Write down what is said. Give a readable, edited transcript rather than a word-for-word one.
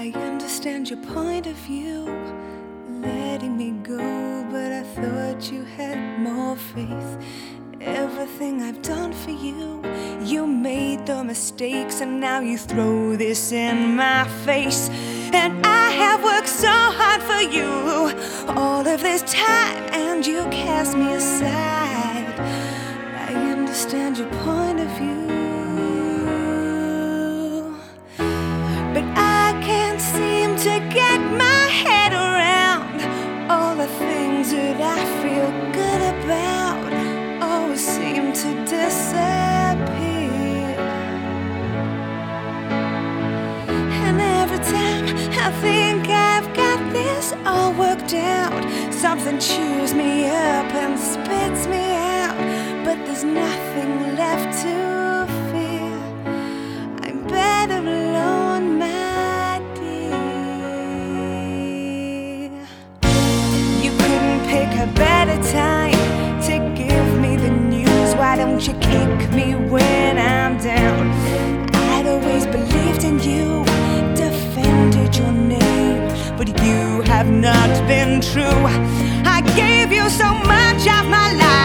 I understand your point of view, letting me go, but I thought you had more faith. Everything I've done for you, you made the mistakes, and now you throw this in my face. And I have worked so hard for you all of this time, and you cast me aside. I understand your point of view, but I can't seem to get my head around all the things that I feel good about always seem to disappear. And every time I think I've got this all worked out, something chews me up and spits me out, but there's nothing left to fear. I'm better alone, my dear. You couldn't pick a better time to give me the news. Why don't you kick me when I'm down? I'd always believed in you, defended your name, but you have not been true. I gave you so much of my life,